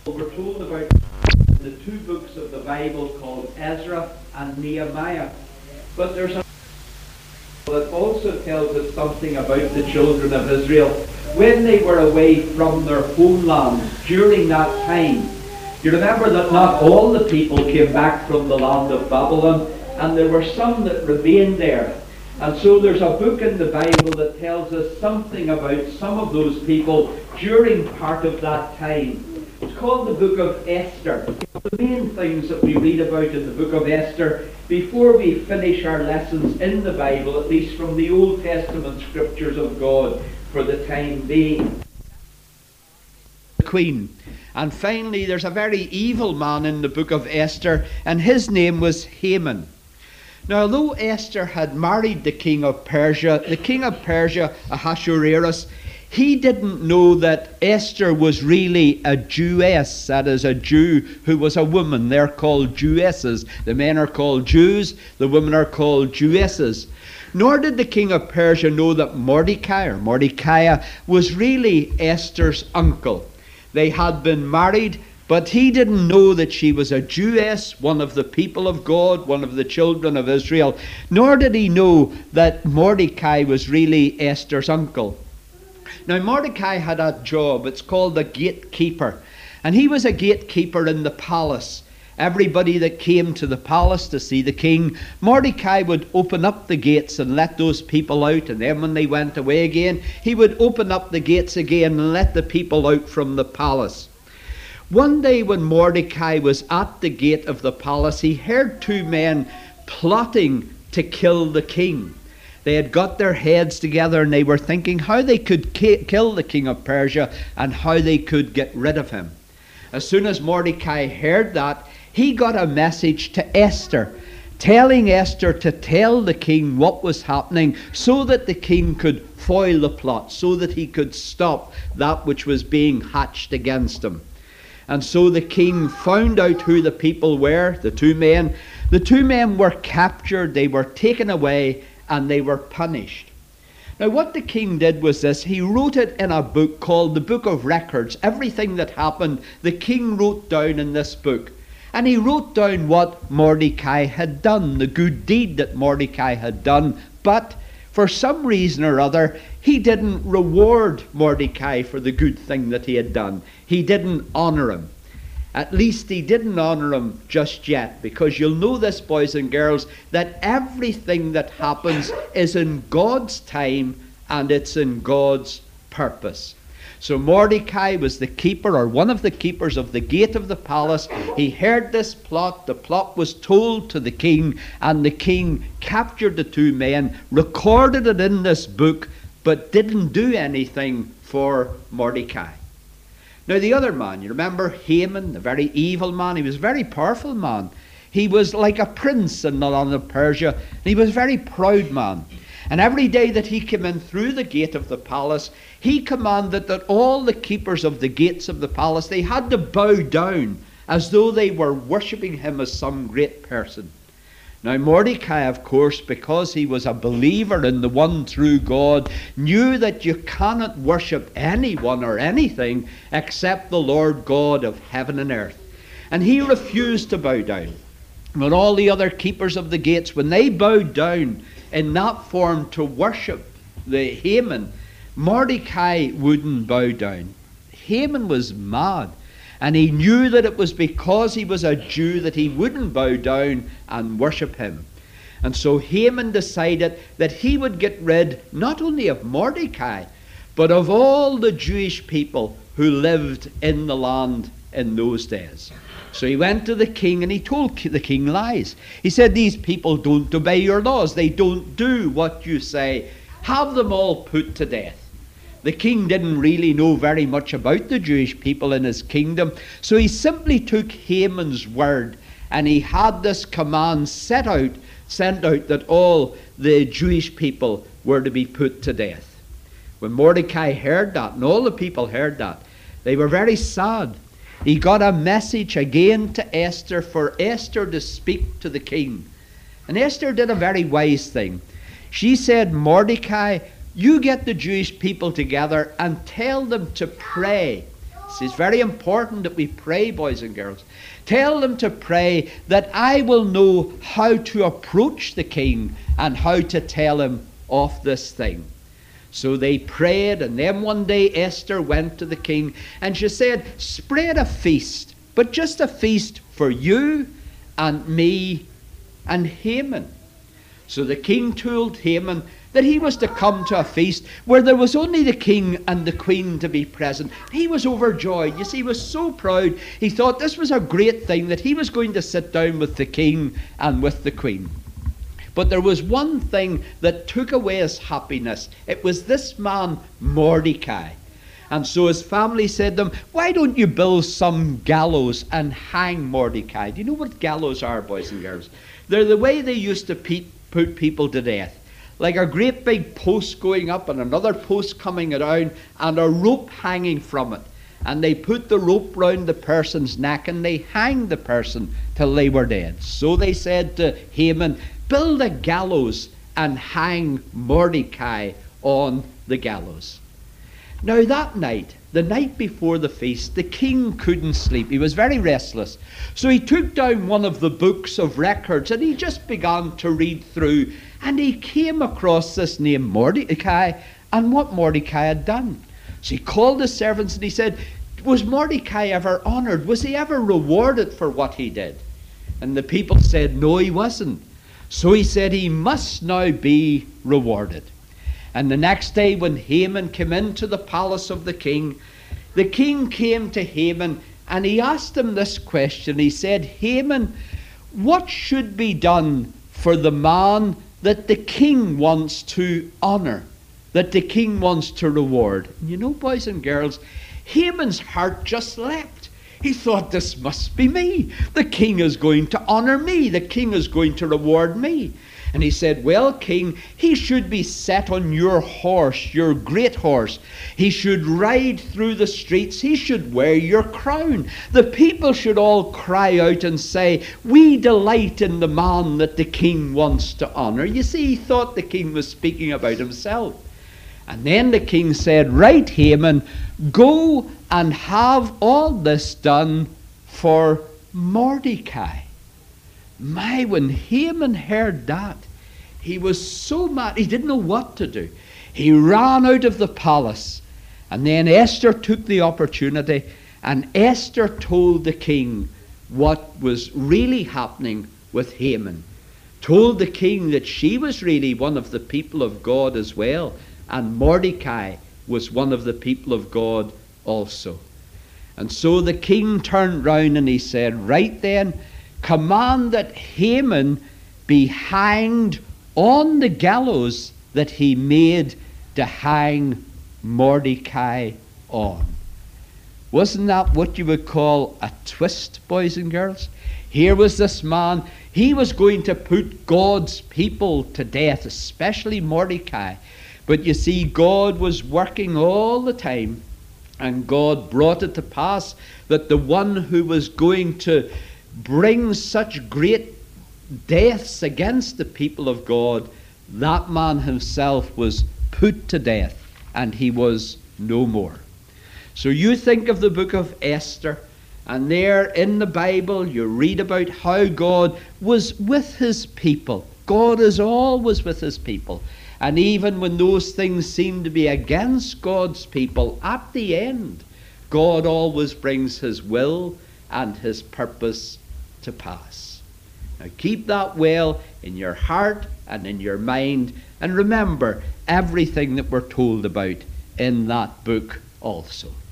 We're told about the two books of the Bible called Ezra and Nehemiah. But there's a that also tells us something about the children of Israel when they were away from their homeland during that time. You remember that not all the people came back from the land of Babylon, and there were some that remained there. And so there's a book in the Bible that tells us something about some of those people during part of that time. It's called the Book of Esther. The main things that we read about in the Book of Esther before we finish our lessons in the Bible, at least from the Old Testament scriptures of God for the time being. The queen. And finally, there's a very evil man in the Book of Esther, and his name was Haman. Now, although Esther had married the king of Persia, Ahasuerus, he didn't know that Esther was really a Jewess, that is, a Jew who was a woman. They're called Jewesses. The men are called Jews, the women are called Jewesses. Nor did the king of Persia know that Mordecai was really Esther's uncle. They had been married, but he didn't know that she was a Jewess, one of the people of God, one of the children of Israel. Nor did he know that Mordecai was really Esther's uncle. Now, Mordecai had a job. It's called the gatekeeper. And he was a gatekeeper in the palace. Everybody that came to the palace to see the king, Mordecai would open up the gates and let those people out. And then when they went away again, he would open up the gates again and let the people out from the palace. One day when Mordecai was at the gate of the palace, he heard two men plotting to kill the king. They had got their heads together and they were thinking how they could kill the king of Persia and how they could get rid of him. As soon as Mordecai heard that, he got a message to Esther, telling Esther to tell the king what was happening so that the king could foil the plot, so that he could stop that which was being hatched against him. And so the king found out who the people were, the two men. The two men were captured, they were taken away, and they were punished. Now what the king did was this. He wrote it in a book called the Book of Records. Everything that happened, the king wrote down in this book. And he wrote down what Mordecai had done, the good deed that Mordecai had done. But for some reason or other, he didn't reward Mordecai for the good thing that he had done. He didn't honor him. At least he didn't honor him just yet, because you'll know this, boys and girls, that everything that happens is in God's time and it's in God's purpose. So Mordecai was the keeper, or one of the keepers of the gate of the palace. He heard this plot. The plot was told to the king, and the king captured the two men, recorded it in this book, but didn't do anything for Mordecai. Now the other man, you remember Haman, the very evil man. He was a very powerful man. He was like a prince in the land of Persia. And he was a very proud man. And every day that he came in through the gate of the palace, he commanded that all the keepers of the gates of the palace, they had to bow down as though they were worshipping him as some great person. Now Mordecai, of course, because he was a believer in the one true God, knew that you cannot worship anyone or anything except the Lord God of heaven and earth. And he refused to bow down. When all the other keepers of the gates, when they bowed down in that form to worship the Haman, Mordecai wouldn't bow down. Haman was mad. And he knew that it was because he was a Jew that he wouldn't bow down and worship him. And so Haman decided that he would get rid not only of Mordecai, but of all the Jewish people who lived in the land in those days. So he went to the king and he told the king lies. He said, these people don't obey your laws. They don't do what you say. Have them all put to death. The king didn't really know very much about the Jewish people in his kingdom, so he simply took Haman's word and he had this command sent out that all the Jewish people were to be put to death. When Mordecai heard that, and all the people heard that, they were very sad. He got a message again to Esther for Esther to speak to the king. And Esther did a very wise thing. She said, Mordecai, you get the Jewish people together and tell them to pray See, it's very important that we pray, boys and girls. Tell them to pray that I will know how to approach the king and how to tell him of this thing. So they prayed, and then one day Esther went to the king and she said, spread a feast, but just a feast for you and me and Haman. So the king told Haman that he was to come to a feast where there was only the king and the queen to be present. He was overjoyed. You see, he was so proud. He thought this was a great thing, that he was going to sit down with the king and with the queen. But there was one thing that took away his happiness. It was this man, Mordecai. And so his family said to him, why don't you build some gallows and hang Mordecai? Do you know what gallows are, boys and girls? They're the way they used to put people to death. Like a great big post going up and another post coming down and a rope hanging from it. And they put the rope round the person's neck and they hanged the person till they were dead. So they said to Haman, build a gallows and hang Mordecai on the gallows. Now that night, the night before the feast, the king couldn't sleep. He was very restless. So he took down one of the books of records and he just began to read through. And he came across this name Mordecai and what Mordecai had done. So he called his servants and he said, was Mordecai ever honored? Was he ever rewarded for what he did? And the people said, no, he wasn't. So he said he must now be rewarded. And the next day when Haman came into the palace of the king came to Haman and he asked him this question. He said, Haman, what should be done for the man that the king wants to honor, that the king wants to reward? And you know, boys and girls, Haman's heart just leapt. He thought, this must be me. The king is going to honor me. The king is going to reward me. And he said, well, king, he should be set on your horse, your great horse. He should ride through the streets. He should wear your crown. The people should all cry out and say, we delight in the man that the king wants to honor. You see, he thought the king was speaking about himself. And then the king said, right, Haman, go and have all this done for Mordecai. My, when Haman heard that, he was so mad, he didn't know what to do. He ran out of the palace. And then Esther took the opportunity, and Esther told the king what was really happening with Haman. Told the king that she was really one of the people of God as well, and Mordecai was one of the people of God also. And so the king turned round and he said, right then, command that Haman be hanged on the gallows that he made to hang Mordecai on. Wasn't that what you would call a twist, boys and girls? Here was this man, he was going to put God's people to death, especially Mordecai. But you see, God was working all the time, and God brought it to pass that the one who was going to bring such great deaths against the people of God, that man himself was put to death, and he was no more. So you think of the book of Esther, and there in the Bible you read about how God was with his people. God is always with his people. And even when those things seem to be against God's people, at the end, God always brings his will and his purpose to pass. Now keep that well in your heart and in your mind, and remember everything that we're told about in that book also.